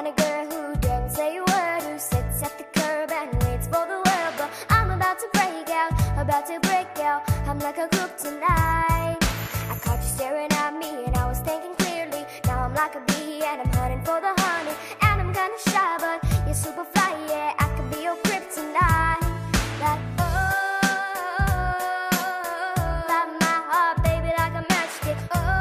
kind of girl who doesn't say a word, who sits at the curb and waits for the world. But I'm about to break out, about to break out. I'm like a group tonight. I caught you staring at me and I was thinking clearly. Now I'm like a bee and I'm hunting for the honey. And I'm kinda shy, but you're super fly, yeah. I could be your kryptonite. Like, light my heart, baby, like a matchstick.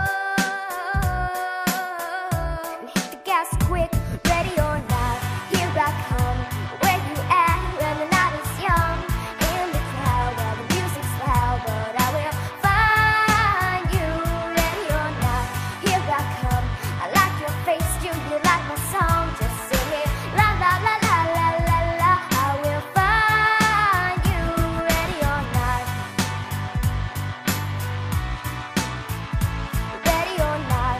And hit the gas quick, ready or not, here I come. Where you at when the night is young? In the crowd where the music's loud, but I will find you. Ready or not, here I come. I like your face, do you like my song? Just sing it, la la la la la la la. I will find you. Ready or not, ready or not.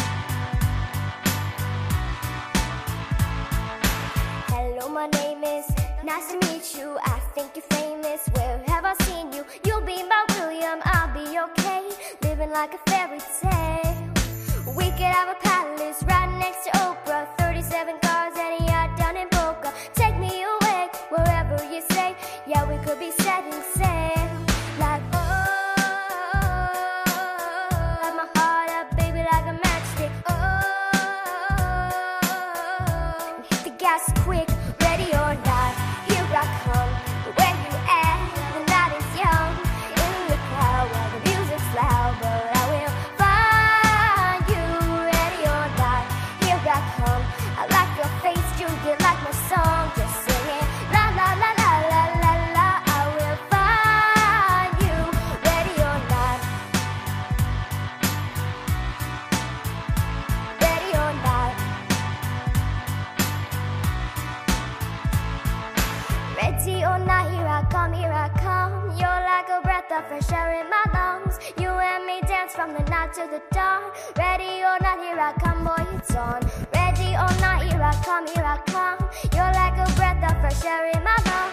Hello, my name is, nice to meet you. I think you're famous, where have I seen you? You'll be my William, I'll be okay, living like a fairy tale. We could have a palace right next to Oprah, 37 cars and a yacht down in Boca. Take me away, wherever you say, yeah, we could be setting sail. Like, light my heart up, baby, like a matchstick. And hit the gas quick, ready or not, here I come. Where you at? The night is young. In the crowd where the music's loud, but I will find you. Ready or not, here I come. I like your face, do you like my song? Just sing it, la la la la la la la. I will find you. Ready or not, ready or not. Ready or not, here I come, here I come. You're like a breath of fresh air in my lungs. You and me dance from the night to the dawn. Ready or not, here I come, boy, it's on. Ready or not, here I come, here I come. You're like a breath of fresh air in my lungs.